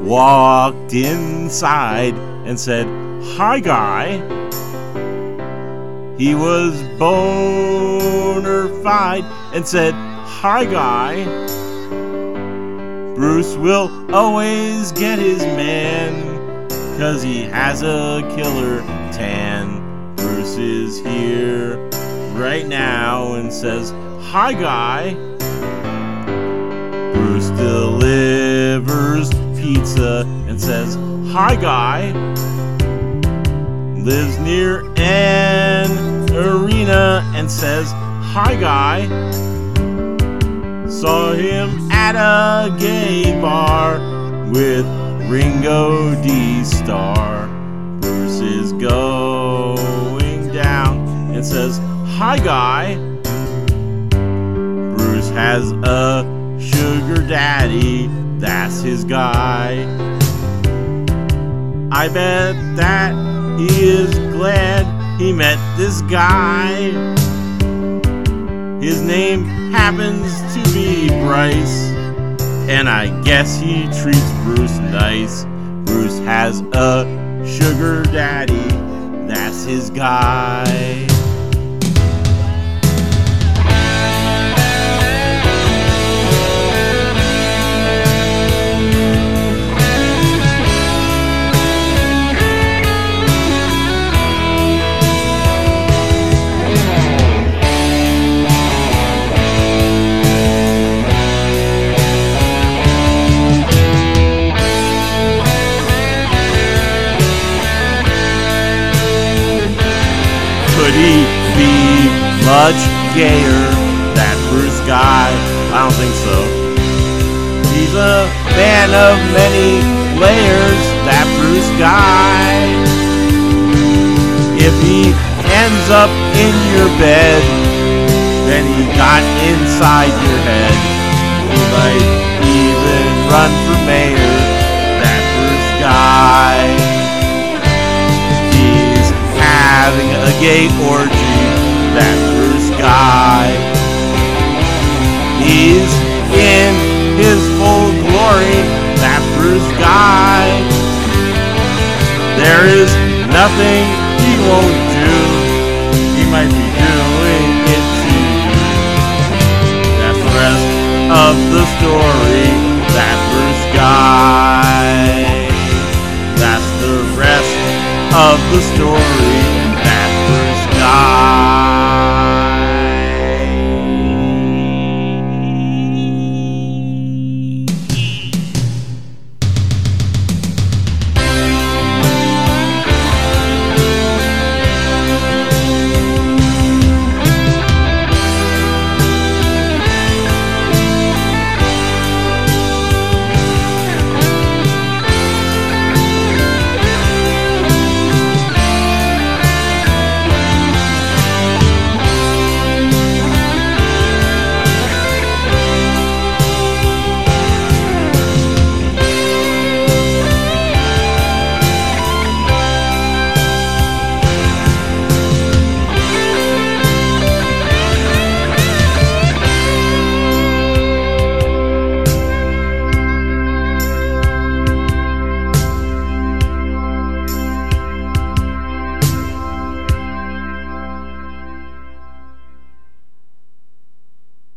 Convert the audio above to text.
walked inside and said, "Hi, guy." He was bona fide and said, "Hi, guy." Bruce will always get his man, 'cause he has a killer tan. Bruce is here right now and says, "Hi, guy." Bruce delivers pizza and says, "Hi, guy." Lives near an arena and says, "Hi, guy." Saw him at a gay bar with Ringo D. Star. Bruce is going down and says, "Hi, guy." Bruce has a sugar daddy, that's his guy. I bet that he is glad he met this guy. His name happens to be Bryce, and I guess he treats Bruce nice. Bruce has a sugar daddy, that's his guy. Could he be much gayer, that Bruce guy? I don't think so. He's a man of many layers, that Bruce guy. If he ends up in your bed, then he got inside your head. He might even run for mayor, that Bruce guy. Having a gay orgy, that Bruce guy. He's in his full glory, that Bruce guy. There is nothing he won't do, he might be doing it to you. That's the rest of the story, that Bruce guy. That's the rest of the story.